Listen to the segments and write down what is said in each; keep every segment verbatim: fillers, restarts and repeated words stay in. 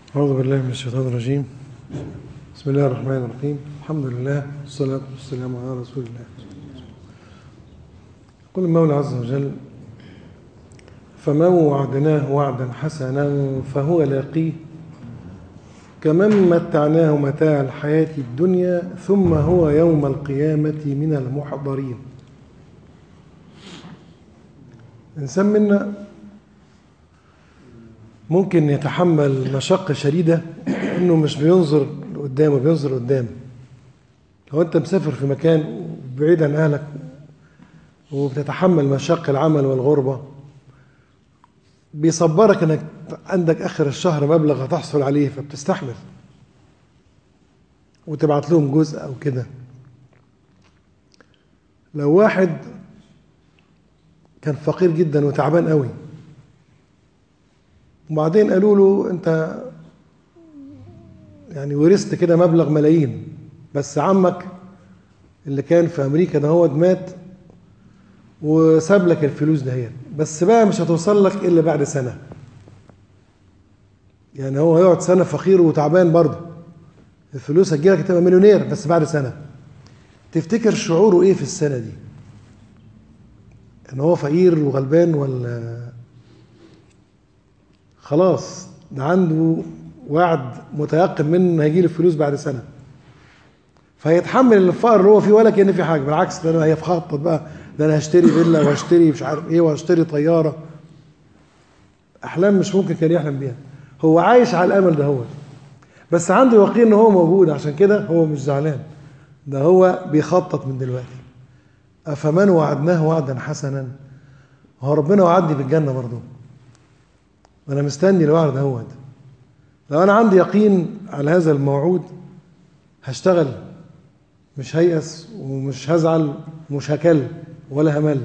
أعوذ بالله من الشيطان الرجيم. بسم الله الرحمن الرحيم. الحمد لله والصلاة والسلام على رسول الله. يقول المولى عز وجل: فمن وعدناه وعدا حسنا فهو لاقيه كمن متعناه متاع الحياة الدنيا ثم هو يوم القيامة من المحضرين. الإنسان منا ممكن يتحمل مشقة شديدة إنه مش بينظر لقدامه، بينظر قدام. لو أنت مسافر في مكان بعيد عن أهلك وبتتحمل مشاق العمل والغربة، بيصبرك إنك عندك آخر الشهر مبلغ هتحصل عليه، فبتستحمل وتبعت لهم جزء أو كده. لو واحد كان فقير جدا وتعبان قوي وبعدين قالوا له انت يعني ورثت كده مبلغ ملايين، بس عمك اللي كان في امريكا ده هو مات وساب لك الفلوس دهيت، بس بقى مش هتوصل لك الا بعد سنه. يعني هو هيقعد سنه فقير وتعبان برضه، الفلوس هتجيلك تبقى مليونير بس بعد سنه. تفتكر شعوره ايه في السنه دي؟ ان هو فقير وغلبان، ولا خلاص ده عنده وعد متيقن منه انه هيجي له فلوس بعد سنه، فيتحمل الفقر اللي هو فيه ولا كأن في حاجه؟ بالعكس، ده انا هيخطط بقى، ده انا هشتري فيلا وهشتري مش عارف ايه وهشتري طياره. احلام مش ممكن كان يحلم بيها. هو عايش على الامل ده، هو بس عنده يقين ان هو موجود، عشان كده هو مش زعلان، ده هو بيخطط من دلوقتي. افمن وعدناه وعدا حسنا، هو ربنا وعدني بالجنه برضه، وانا مستني الوعد دوت. لو انا عندي يقين على هذا الموعود هشتغل، مش هيأس ومش هزعل ومش هكل ولا همل.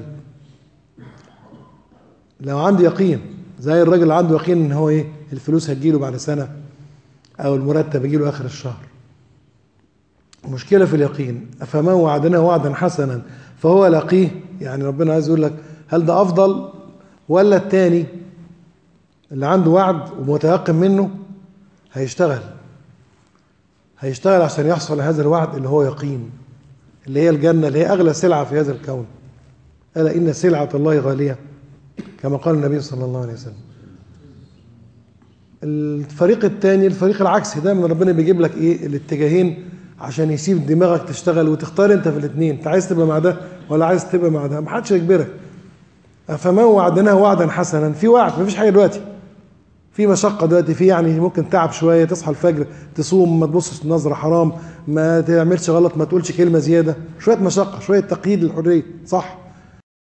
لو عندي يقين زي الراجل اللي عنده يقين ان هو ايه، الفلوس هتجيله بعد سنه او المرتب يجيله اخر الشهر. المشكله في اليقين. افمن وعدناه وعدا حسنا فهو لاقيه، يعني ربنا عايز يقول لك هل ده افضل ولا التاني اللي عنده وعد ومتيقن منه؟ هيشتغل هيشتغل عشان يحصل هذا الوعد اللي هو يقين، اللي هي الجنة، اللي هي أغلى سلعة في هذا الكون. ألا إن سلعة الله غالية، كما قال النبي صلى الله عليه وسلم. الفريق الثاني الفريق العكسي، دايما ربنا بيجيب لك إيه الاتجاهين عشان يسيب دماغك تشتغل وتختار أنت في الاثنين، أنت عايز تبقى مع ده ولا عايز تبقى مع ده، محدش يجبرك. فمن وعدناه وعدا حسنا، في وعد، مفيش حاجة دلوقتي، في مشقة دلوقتي، في يعني ممكن تعب شوية، تصحى الفجر، تصوم، ما تبصش نظرة حرام، ما تعملش غلط، ما تقولش كلمة زيادة، شوية مشقة، شوية تقييد للحرية، صح؟